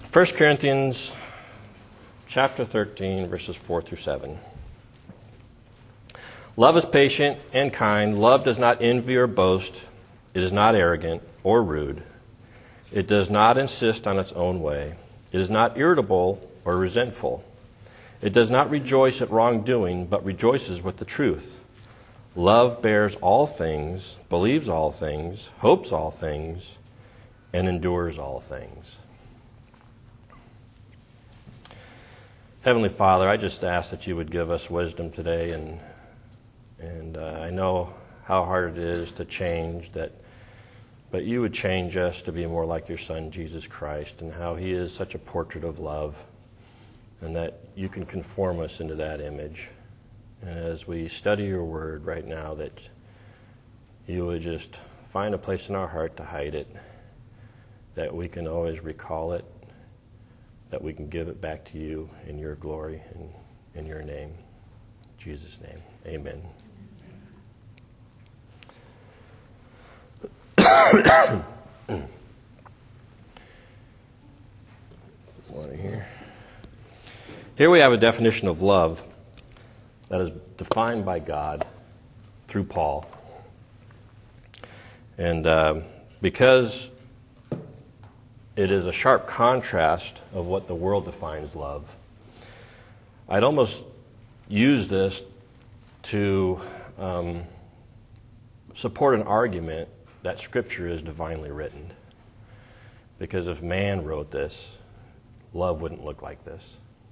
1 Corinthians chapter 13, verses 4 through 7. Love is patient and kind. Love does not envy or boast. It is not arrogant or rude. It does not insist on its own way. It is not irritable or resentful. It does not rejoice at wrongdoing, but rejoices with the truth. Love bears all things, believes all things, hopes all things, and endures all things. Heavenly Father, I just ask that you would give us wisdom today, and I know how hard it is to change, but you would change us to be more like your Son, Jesus Christ, and how he is such a portrait of love, and that you can conform us into that image. And as we study your word right now, that you would just find a place in our heart to hide it, that we can always recall it, that we can give it back to you in your glory and in your name. In Jesus' name, amen. Here we have a definition of love that is defined by God through Paul. And because it is a sharp contrast of what the world defines love, I'd almost use this to support an argument that Scripture is divinely written. Because if man wrote this, love wouldn't look like this,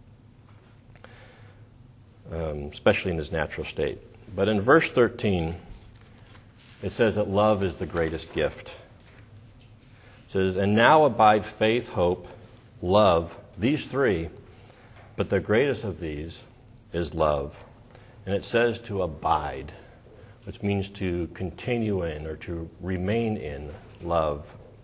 especially in his natural state. But in verse 13, it says that love is the greatest gift. It says, and now abide faith, hope, love, these three, but the greatest of these is love. And it says to abide, which means to continue in or to remain in love.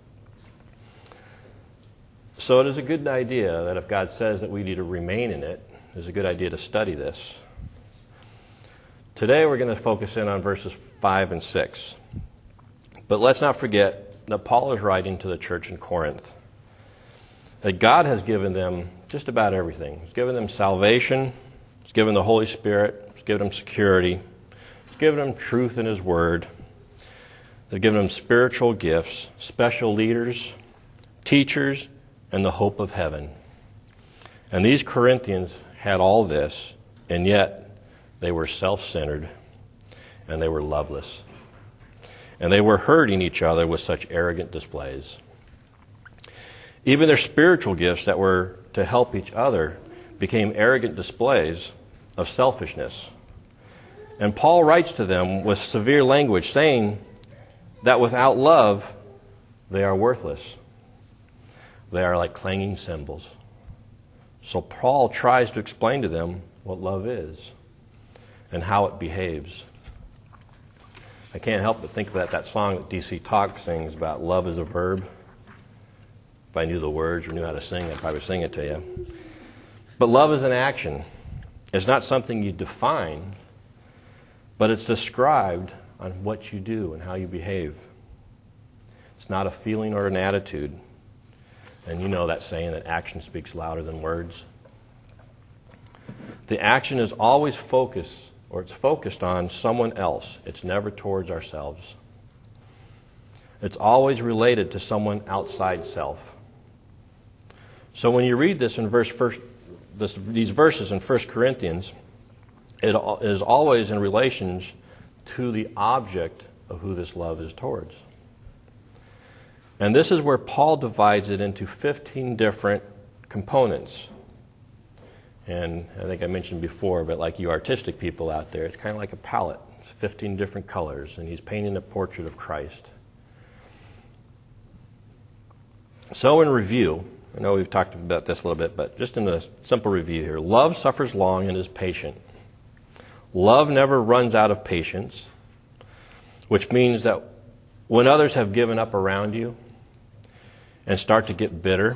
So it is a good idea that if God says that we need to remain in it, it's a good idea to study this. Today we're going to focus in on verses 5 and 6. But let's not forget that Paul is writing to the church in Corinth, that God has given them just about everything. He's given them salvation. He's given the Holy Spirit. He's given them security. He's given them truth in his word. They've given them spiritual gifts, special leaders, teachers, and the hope of heaven. And these Corinthians had all this, and yet they were self-centered, and they were loveless. And they were hurting each other with such arrogant displays. Even their spiritual gifts that were to help each other became arrogant displays of selfishness. And Paul writes to them with severe language, saying that without love, they are worthless. They are like clanging cymbals. So Paul tries to explain to them what love is and how it behaves. I can't help but think about that song that D.C. Talk sings about love is a verb. If I knew the words or knew how to sing, I'd probably sing it to you. But love is an action. It's not something you define, but it's described on what you do and how you behave. It's not a feeling or an attitude. And you know that saying that action speaks louder than words. The action is always focused, or it's focused on someone else. It's never towards ourselves. It's always related to someone outside self. So when you read this in these verses in 1 Corinthians, it is always in relation to the object of who this love is towards. And this is where Paul divides it into 15 different components. And I think I mentioned before, but like you artistic people out there, it's kind of like a palette. It's 15 different colors, and he's painting a portrait of Christ. So in review, I know we've talked about this a little bit, but just in a simple review here. Love suffers long and is patient. Love never runs out of patience, which means that when others have given up around you and start to get bitter,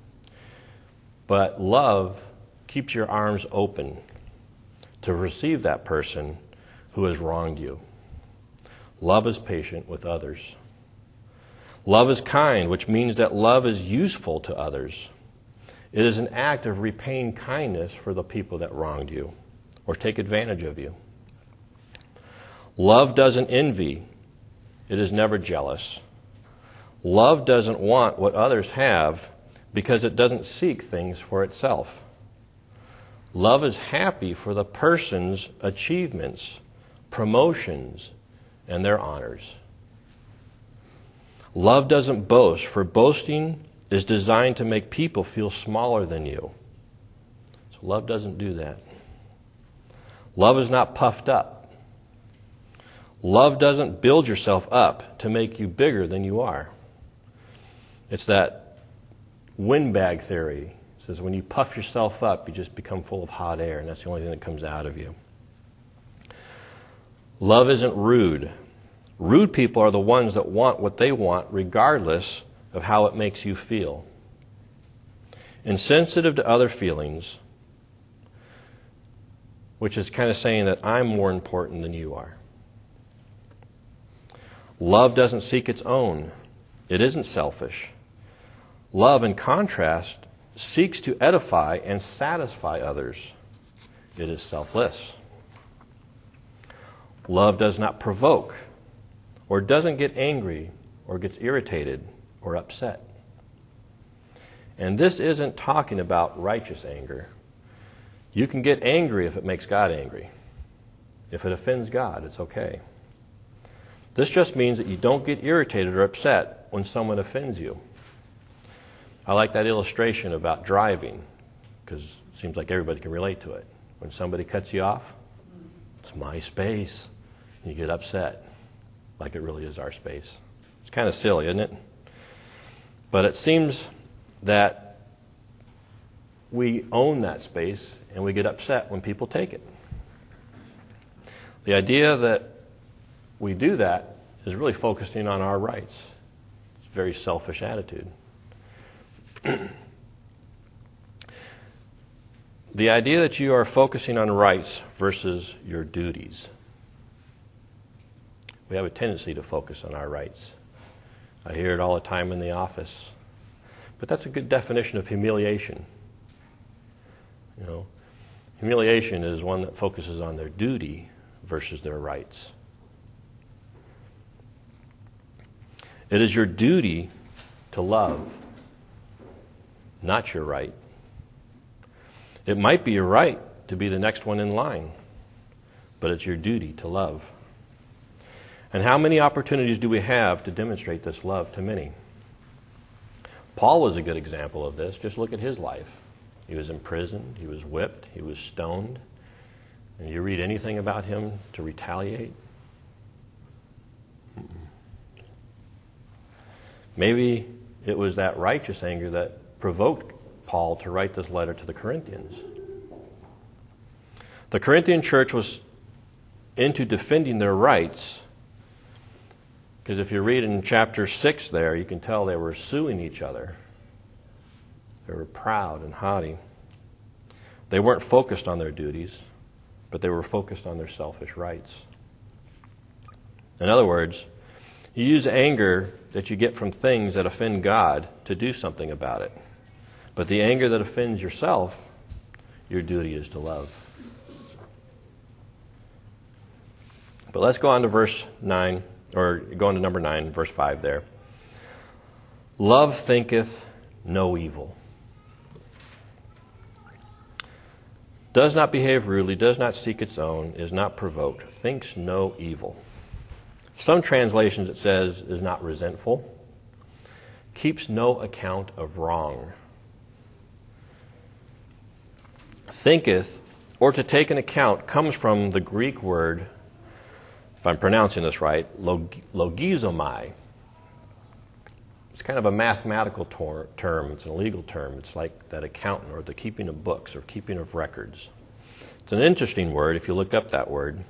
but love keeps your arms open to receive that person who has wronged you. Love is patient with others. Love is kind, which means that love is useful to others. It is an act of repaying kindness for the people that wronged you or take advantage of you. Love doesn't envy. It is never jealous. Love doesn't want what others have because it doesn't seek things for itself. Love is happy for the person's achievements, promotions, and their honors. Love doesn't boast, for boasting is designed to make people feel smaller than you. So love doesn't do that. Love is not puffed up. Love doesn't build yourself up to make you bigger than you are. It's that windbag theory. It says when you puff yourself up, you just become full of hot air, and that's the only thing that comes out of you. Love isn't rude. Rude people are the ones that want what they want regardless of how it makes you feel. Insensitive to other feelings, which is kind of saying that I'm more important than you are. Love doesn't seek its own. It isn't selfish. Love, in contrast, seeks to edify and satisfy others. It is selfless. Love does not provoke, or doesn't get angry, or gets irritated, or upset. And this isn't talking about righteous anger. You can get angry if it makes God angry. If it offends God, it's okay. This just means that you don't get irritated or upset when someone offends you. I like that illustration about driving, because it seems like everybody can relate to it. When somebody cuts you off, it's my space. You get upset, like it really is our space. It's kind of silly, isn't it? But it seems that we own that space and we get upset when people take it. The idea that we do that is really focusing on our rights. It's a very selfish attitude. The idea that you are focusing on rights versus your duties. We have a tendency to focus on our rights. I hear it all the time in the office. But that's a good definition of humiliation. You know, humiliation is one that focuses on their duty versus their rights. It is your duty to love, not your right. It might be your right to be the next one in line, but it's your duty to love. And how many opportunities do we have to demonstrate this love to many? Paul was a good example of this. Just look at his life. He was imprisoned, he was whipped, he was stoned. And you read anything about him to retaliate? Maybe it was that righteous anger that provoked Paul to write this letter to the Corinthians. The Corinthian church was into defending their rights, because if you read in chapter 6 there, you can tell they were suing each other. They were proud and haughty. They weren't focused on their duties, but they were focused on their selfish rights. In other words, you use anger that you get from things that offend God to do something about it. But the anger that offends yourself, your duty is to love. But let's go on to verse 9, or go on to number 9, verse 5 there. Love thinketh no evil. Does not behave rudely, does not seek its own, is not provoked, thinks no evil. Some translations it says is not resentful, keeps no account of wrong. Thinketh, or to take an account, comes from the Greek word, if I'm pronouncing this right, logizomai. It's kind of a mathematical term. It's a legal term. It's like that accountant or the keeping of books or keeping of records. It's an interesting word if you look up that word.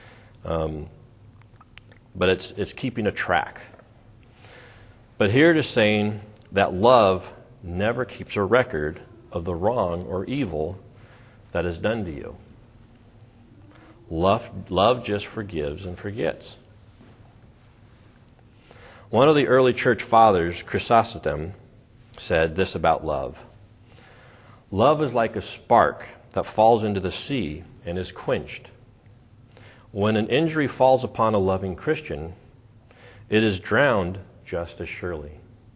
But it's keeping a track. But here it is saying that love never keeps a record of the wrong or evil that is done to you. Love just forgives and forgets. One of the early church fathers, Chrysostom, said this about love. Love is like a spark that falls into the sea and is quenched. When an injury falls upon a loving Christian, it is drowned just as surely.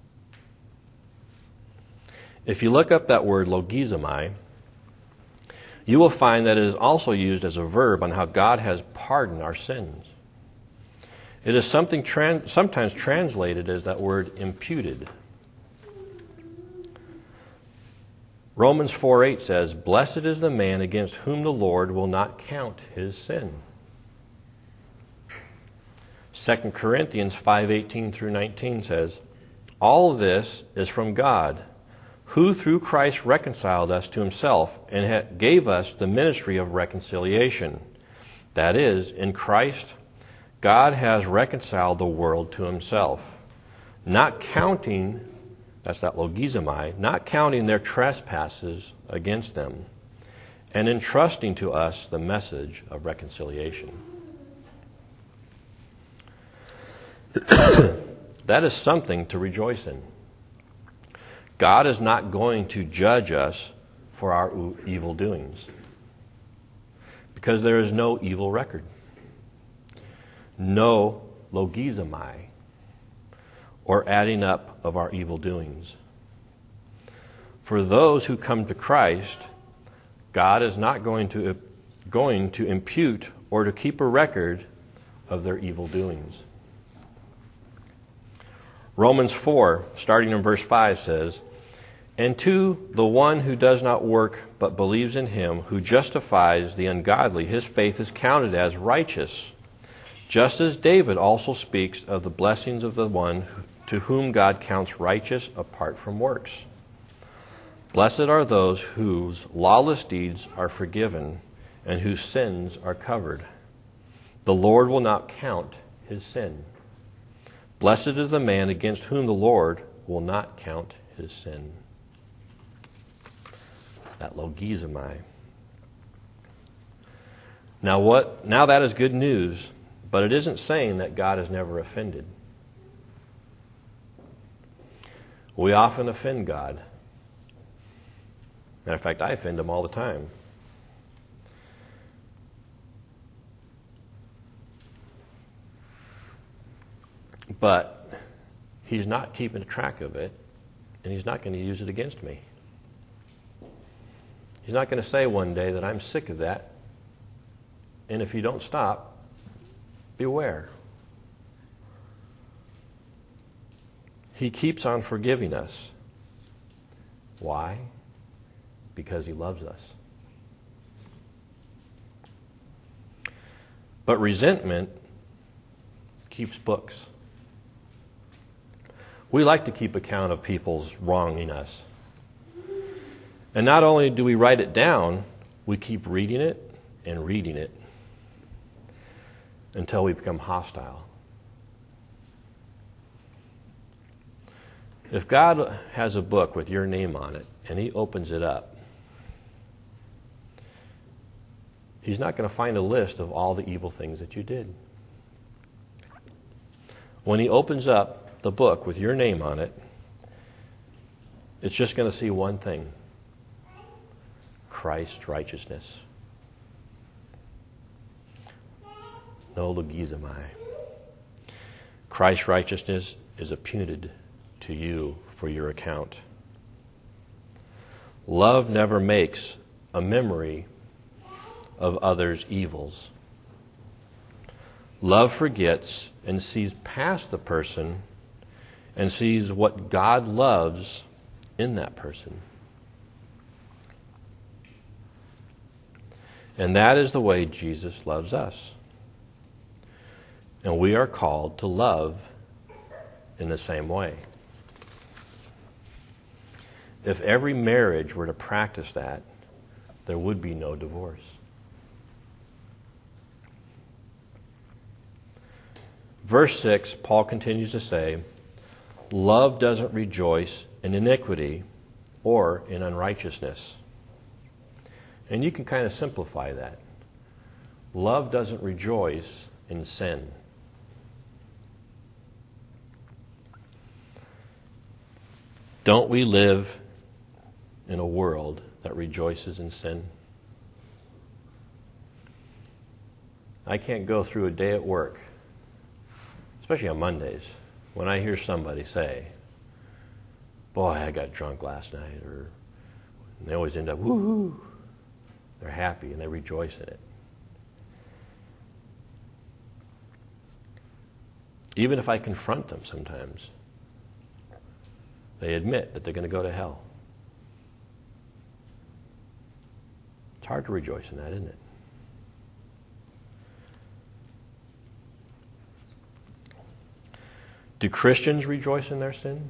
If you look up that word logizomai, you will find that it is also used as a verb on how God has pardoned our sins. It is sometimes translated as that word imputed. Romans 4:8 says, "Blessed is the man against whom the Lord will not count his sin." 2 Corinthians 5:18 through 19 says, "All this is from God, who through Christ reconciled us to himself and gave us the ministry of reconciliation. That is, in Christ, God has reconciled the world to himself, not counting," that's that logizomai, "not counting their trespasses against them, and entrusting to us the message of reconciliation." That is something to rejoice in. God is not going to judge us for our evil doings, because there is no evil record, no logizomai, or adding up of our evil doings. For those who come to Christ, God is not going to impute or to keep a record of their evil doings. Romans 4, starting in verse 5, says, "And to the one who does not work but believes in him who justifies the ungodly, his faith is counted as righteous. Just as David also speaks of the blessings of the one to whom God counts righteous apart from works. Blessed are those whose lawless deeds are forgiven and whose sins are covered. The Lord will not count his sin. Blessed is the man against whom the Lord will not count his sin." That logizomai. Now that is good news, but it isn't saying that God is never offended. We often offend God. Matter of fact, I offend him all the time. But he's not keeping track of it, and he's not going to use it against me. He's not going to say one day that I'm sick of that, and if you don't stop, beware. He keeps on forgiving us. Why? Because he loves us. But resentment keeps books. We like to keep account of people's wronging us. And not only do we write it down, we keep reading it and reading it until we become hostile. If God has a book with your name on it and he opens it up, he's not going to find a list of all the evil things that you did. When he opens up the book with your name on it, it's just going to see one thing: Christ's righteousness. No logizomai. Christ's righteousness is imputed to you for your account. Love never makes a memory of others' evils. Love forgets and sees past the person and sees what God loves in that person. And that is the way Jesus loves us. And we are called to love in the same way. If every marriage were to practice that, there would be no divorce. Verse 6, Paul continues to say, "Love doesn't rejoice in iniquity or in unrighteousness." And you can kind of simplify that. Love doesn't rejoice in sin. Don't we live in a world that rejoices in sin? I can't go through a day at work, especially on Mondays, when I hear somebody say, boy, I got drunk last night, or they always end up, woo-hoo. They're happy and they rejoice in it. Even if I confront them sometimes, they admit that they're going to go to hell. It's hard to rejoice in that, isn't it? Do Christians rejoice in their sin?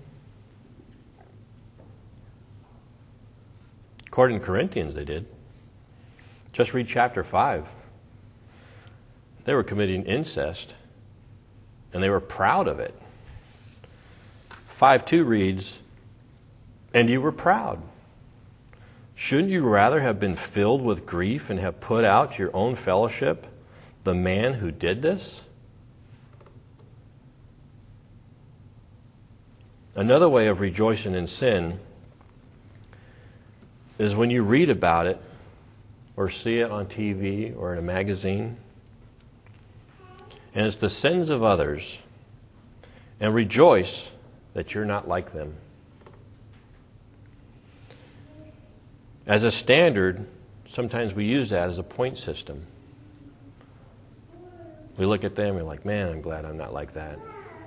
According to Corinthians, they did. Just read chapter 5. They were committing incest, and they were proud of it. 5:2 reads, and you were proud. Shouldn't you rather have been filled with grief and have put out your own fellowship, the man who did this? Another way of rejoicing in sin is when you read about it or see it on TV or in a magazine, and it's the sins of others, and rejoice that you're not like them. As a standard, sometimes we use that as a point system. We look at them and we're like, man, I'm glad I'm not like that.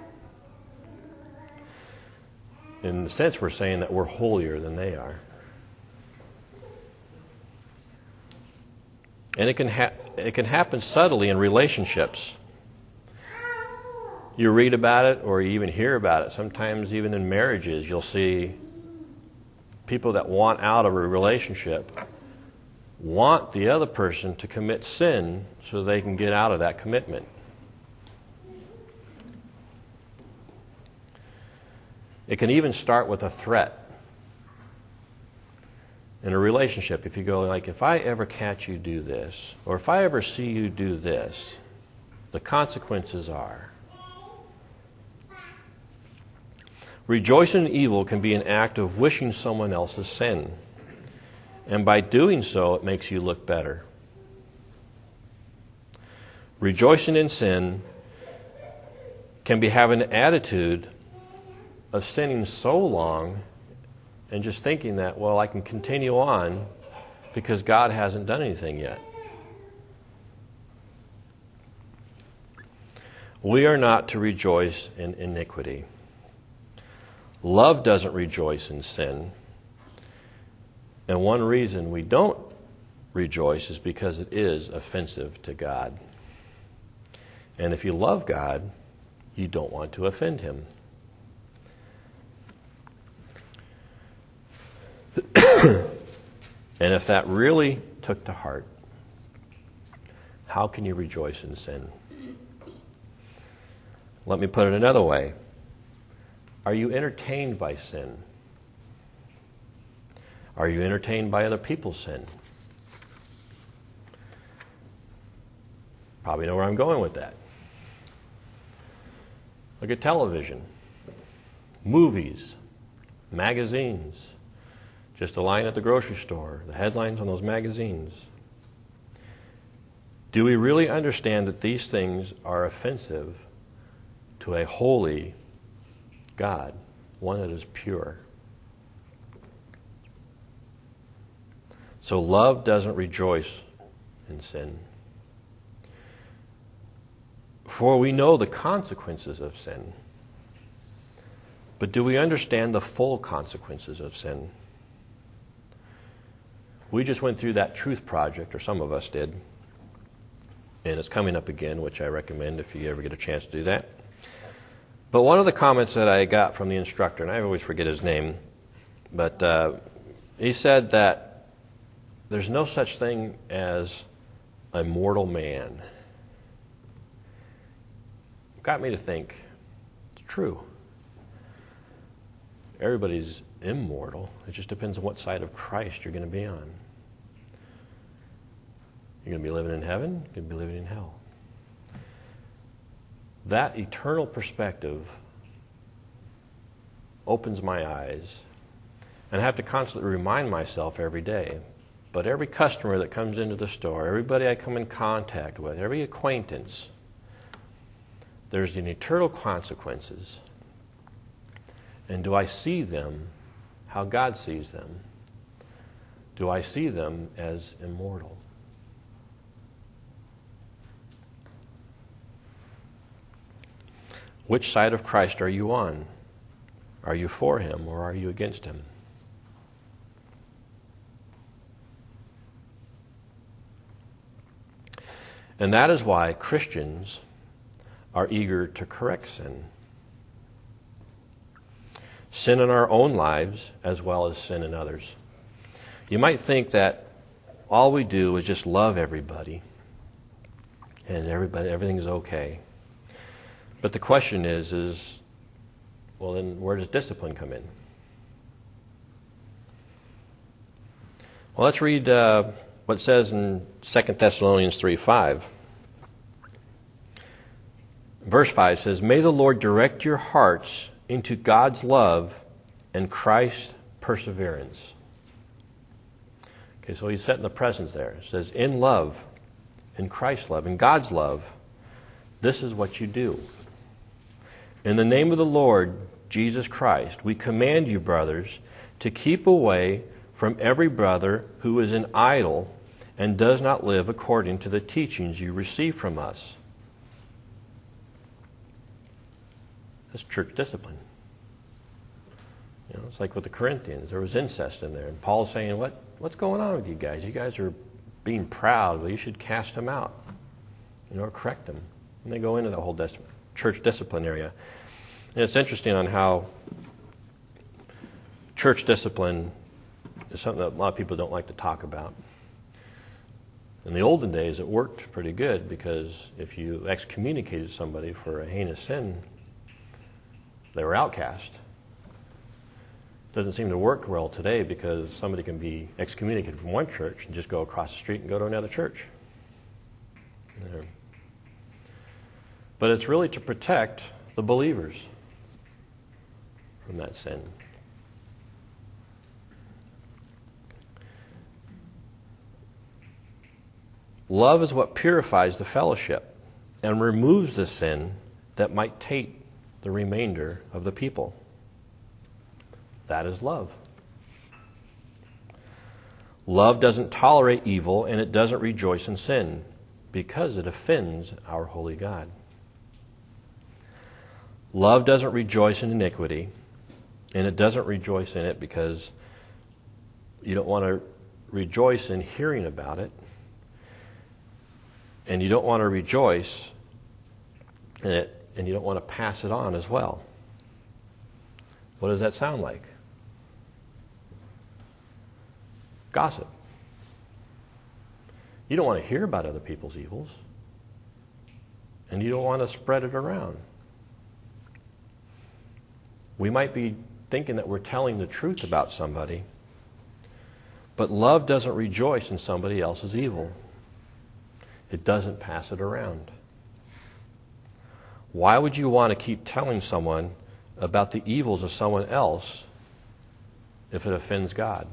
In the sense, we're saying that we're holier than they are. And it can happen subtly in relationships. You read about it or you even hear about it. Sometimes even in marriages, you'll see people that want out of a relationship want the other person to commit sin so they can get out of that commitment. It can even start with a threat. In a relationship, if you go like, if I ever catch you do this, or if I ever see you do this, the consequences are. Rejoicing in evil can be an act of wishing someone else's sin. And by doing so, it makes you look better. Rejoicing in sin can be having an attitude of sinning so long and just thinking that, well, I can continue on because God hasn't done anything yet. We are not to rejoice in iniquity. Love doesn't rejoice in sin. And one reason we don't rejoice is because it is offensive to God. And if you love God, you don't want to offend Him. And if that really took to heart, how can you rejoice in sin? Let me put it another way. Are you entertained by sin? Are you entertained by other people's sin? Probably know where I'm going with that. Look at television, movies, magazines. Just a line at the grocery store, the headlines on those magazines. Do we really understand that these things are offensive to a holy God, one that is pure? So love doesn't rejoice in sin. For we know the consequences of sin. But do we understand the full consequences of sin? We just went through that truth project, or some of us did, and it's coming up again, which I recommend if you ever get a chance to do that. But one of the comments that I got from the instructor, and I always forget his name, but he said that there's no such thing as a mortal man. It got me to think, it's true. Everybody's immortal. It just depends on what side of Christ you're going to be on. You're going to be living in heaven, you're going to be living in hell. That eternal perspective opens my eyes, And I have to constantly remind myself every day. But every customer that comes into the store, everybody I come in contact with, every acquaintance, there's an eternal consequences. And do I see them how God sees them? Do I see them as immortal? Which side of Christ are you on? Are you for him or are you against him? And that is why Christians are eager to correct sin. Sin in our own lives as well as sin in others. You might think that all we do is just love everybody and everything's okay. But the question is, well, then where does discipline come in? Well, let's read what it says in 2 Thessalonians 3:5. Verse 5 says, "May the Lord direct your hearts into God's love and Christ's perseverance." Okay, so he's setting the presence there. It says, in love, in Christ's love, in God's love, this is what you do. In the name of the Lord Jesus Christ, we command you, brothers, to keep away from every brother who is an idol and does not live according to the teachings you receive from us. That's church discipline. You know, it's like with the Corinthians. There was incest in there. And Paul's saying, what's going on with you guys? You guys are being proud. Well, you should cast them out. You know, or correct them. And they go into the whole church discipline area. And it's interesting on how church discipline is something that a lot of people don't like to talk about. In the olden days, it worked pretty good because if you excommunicated somebody for a heinous sin, they were outcast. Doesn't seem to work well today because somebody can be excommunicated from one church and just go across the street and go to another church. Yeah. But it's really to protect the believers from that sin. Love is what purifies the fellowship and removes the sin that might taint the remainder of the people. That is love. Love doesn't tolerate evil and it doesn't rejoice in sin because it offends our holy God. Love doesn't rejoice in iniquity and it doesn't rejoice in it because you don't want to rejoice in hearing about it and you don't want to rejoice in it and you don't want to pass it on as well. What does that sound like? Gossip. You don't want to hear about other people's evils. And you don't want to spread it around. We might be thinking that we're telling the truth about somebody, but love doesn't rejoice in somebody else's evil. It doesn't pass it around. Why would you want to keep telling someone about the evils of someone else if it offends God?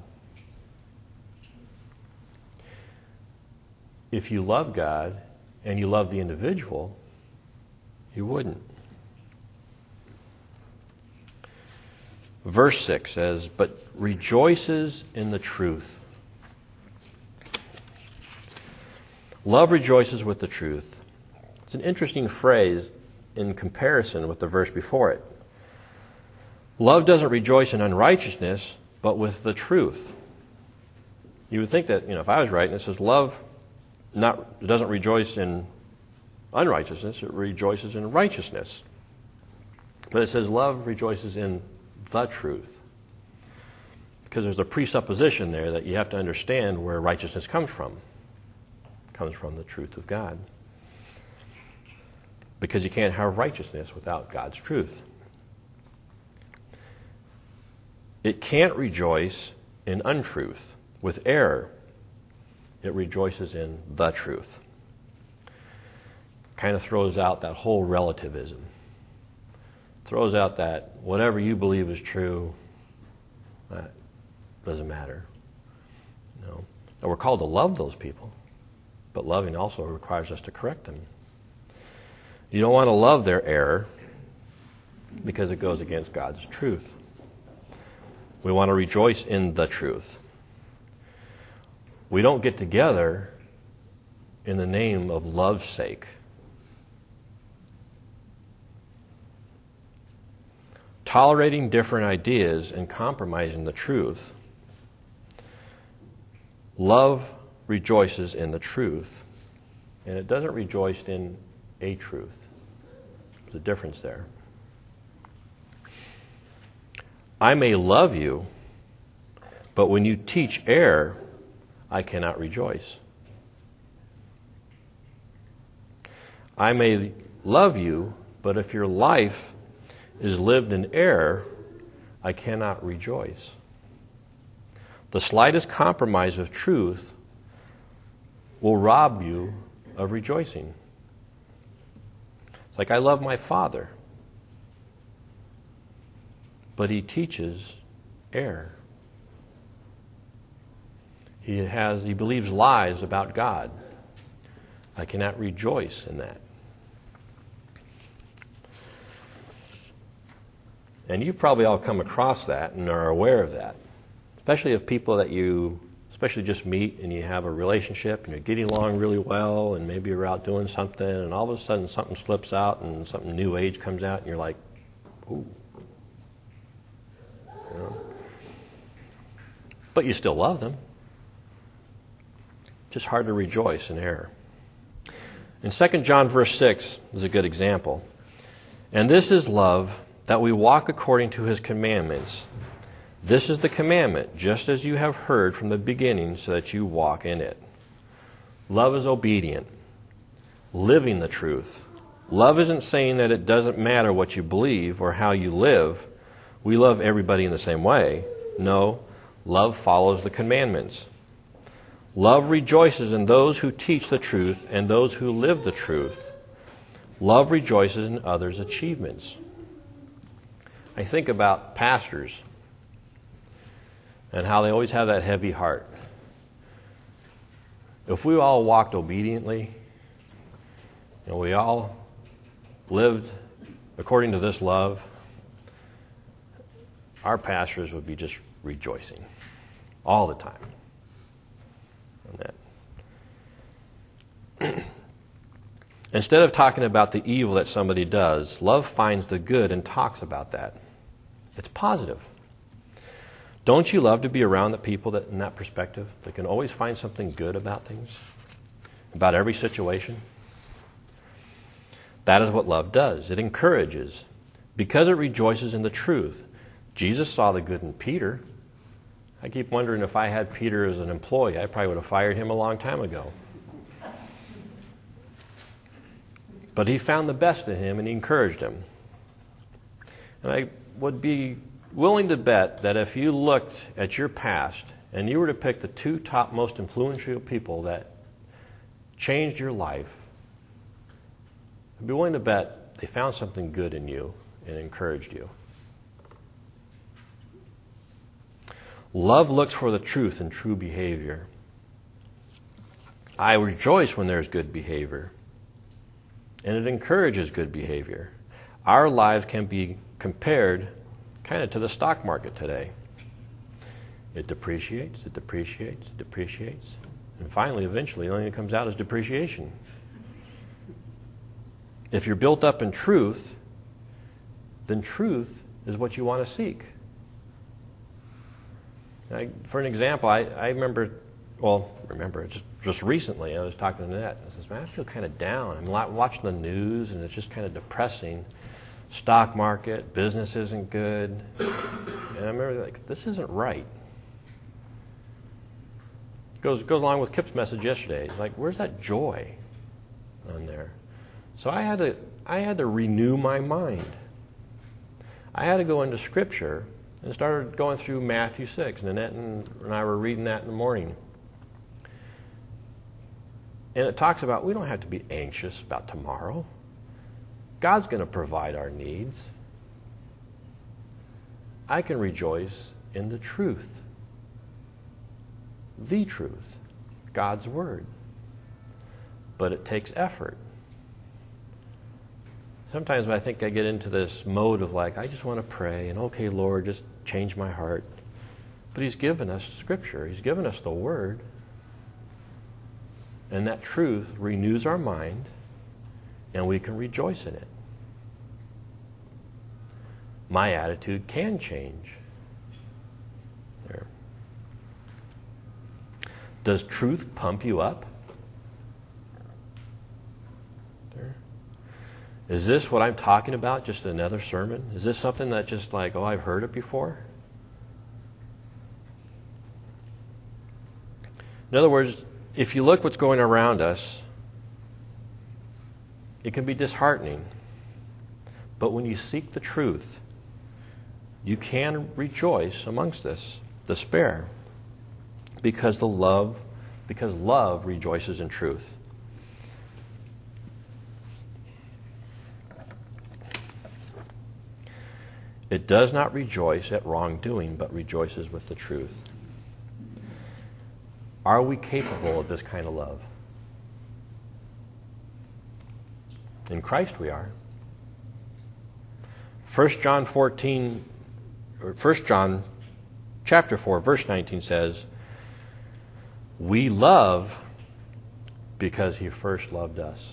If you love God and you love the individual, you wouldn't. Verse 6 says, "But rejoices in the truth." Love rejoices with the truth. It's an interesting phrase in comparison with the verse before it. Love doesn't rejoice in unrighteousness, but with the truth. You would think that, if I was right, and it says love doesn't rejoice in unrighteousness, it rejoices in righteousness. But it says love rejoices in the truth. Because there's a presupposition there that you have to understand where righteousness comes from. It comes from the truth of God. Because you can't have righteousness without God's truth. It can't rejoice in untruth, with error. It rejoices in the truth. Kind of throws out that whole relativism. Throws out that whatever you believe is true, doesn't matter. No. And we're called to love those people, but loving also requires us to correct them. You don't want to love their error because it goes against God's truth. We want to rejoice in the truth. We don't get together in the name of love's sake. Tolerating different ideas and compromising the truth. Love rejoices in the truth, and it doesn't rejoice in a truth. There's a difference there. I may love you, but when you teach error, I cannot rejoice. I may love you, but if your life is lived in error, I cannot rejoice. The slightest compromise of truth will rob you of rejoicing. It's like I love my father, but he teaches error. He believes lies about God. I cannot rejoice in that. And you probably all come across that and are aware of that. Especially of people that you especially just meet and you have a relationship and you're getting along really well and maybe you're out doing something and all of a sudden something slips out and something new age comes out and you're like, ooh. You know? But you still love them. Just hard to rejoice in error. In 2 John verse 6 is a good example. And this is love, that we walk according to his commandments. This is the commandment, just as you have heard from the beginning, so that you walk in it. Love is obedient, living the truth. Love isn't saying that it doesn't matter what you believe or how you live. We love everybody in the same way. No, love follows the commandments. Love rejoices in those who teach the truth and those who live the truth. Love rejoices in others' achievements. I think about pastors and how they always have that heavy heart. If we all walked obediently, and we all lived according to this love, our pastors would be just rejoicing all the time on that. Instead of talking about the evil that somebody does, love finds the good and talks about that. It's positive. Don't you love to be around the people that, in that perspective, that can always find something good about things, about every situation? That is what love does. It encourages, because it rejoices in the truth. Jesus saw the good in Peter. I keep wondering if I had Peter as an employee, I probably would have fired him a long time ago. But he found the best in him and he encouraged him. And I would be willing to bet that if you looked at your past and you were to pick the two top most influential people that changed your life, I'd be willing to bet they found something good in you and encouraged you. Love looks for the truth in true behavior. I rejoice when there's good behavior. And it encourages good behavior. Our lives can be compared kind of to the stock market today. It depreciates, it depreciates, it depreciates. And finally, eventually, the only thing that comes out is depreciation. If you're built up in truth, then truth is what you want to seek. For an example, I remember just recently, I was talking to Annette. I says, man, I feel kind of down. I'm watching the news, and it's just kind of depressing. Stock market, business isn't good. And I remember, this isn't right. Goes along with Kip's message yesterday. He's like, where's that joy on there? So I had to renew my mind. I had to go into Scripture and started going through Matthew 6. And Annette and I were reading that in the morning. And it talks about we don't have to be anxious about tomorrow. God's going to provide our needs. I can rejoice in the truth. the truth, God's Word. But it takes effort. Sometimes I think I get into this mode of like, I just want to pray, and okay, Lord, just change my heart. But He's given us Scripture. He's given us the Word. And that truth renews our mind, and we can rejoice in it. My attitude can change. There. Does truth pump you up? There. Is this what I'm talking about, just another sermon? Is this something that just like, oh, I've heard it before? In other words, if you look what's going around us, it can be disheartening. But when you seek the truth, you can rejoice amongst this despair, because love rejoices in truth. It does not rejoice at wrongdoing, but rejoices with the truth. Are we capable of this kind of love? In Christ we are. 1 John chapter 4, verse 19 says, we love because He first loved us.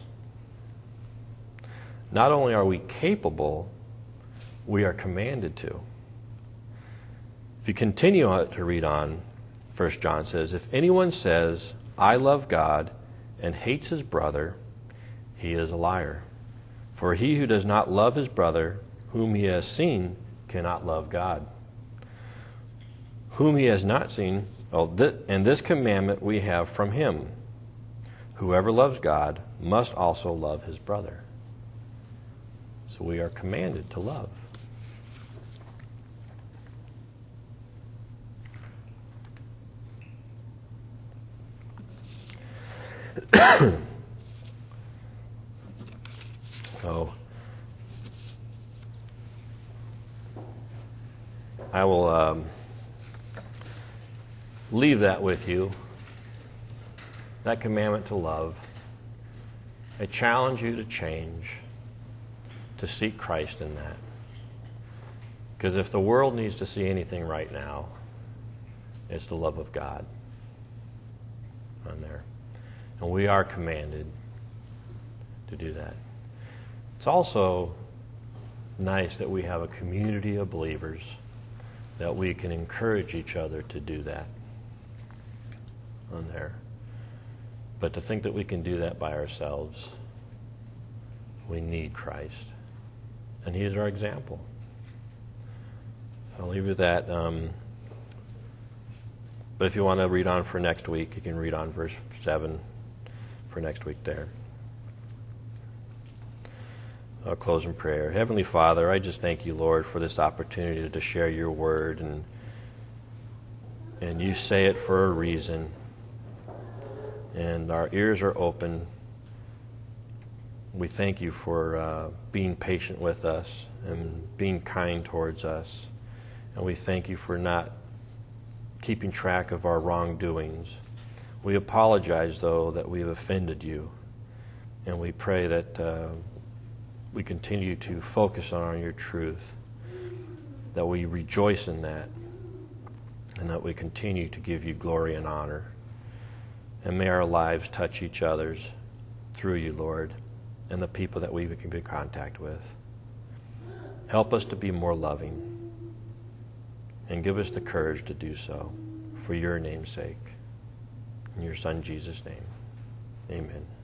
Not only are we capable, we are commanded to. If you continue to read on, 1 John says, if anyone says, I love God, and hates his brother, he is a liar. For he who does not love his brother, whom he has seen, cannot love God, whom he has not seen. And this commandment we have from Him. Whoever loves God must also love his brother. So we are commanded to love. So I will leave that with you, that commandment to love. I challenge you to change, to seek Christ in that. Because if the world needs to see anything right now, it's the love of God on there. And we are commanded to do that. It's also nice that we have a community of believers that we can encourage each other to do that on there. But to think that we can do that by ourselves, we need Christ. And He is our example. So I'll leave you with that. But if you want to read on for next week, you can read on verse 7 for next week there. I'll close in prayer. Heavenly Father, I just thank You, Lord, for this opportunity to share Your word. And You say it for a reason. And our ears are open. We thank You for being patient with us and being kind towards us. And we thank You for not keeping track of our wrongdoings. We apologize, though, that we have offended You. And we pray that we continue to focus on Your truth, that we rejoice in that, and that we continue to give You glory and honor. And may our lives touch each other's through You, Lord, and the people that we can be in contact with. Help us to be more loving, and give us the courage to do so for Your name's sake. In Your Son, Jesus' name, amen.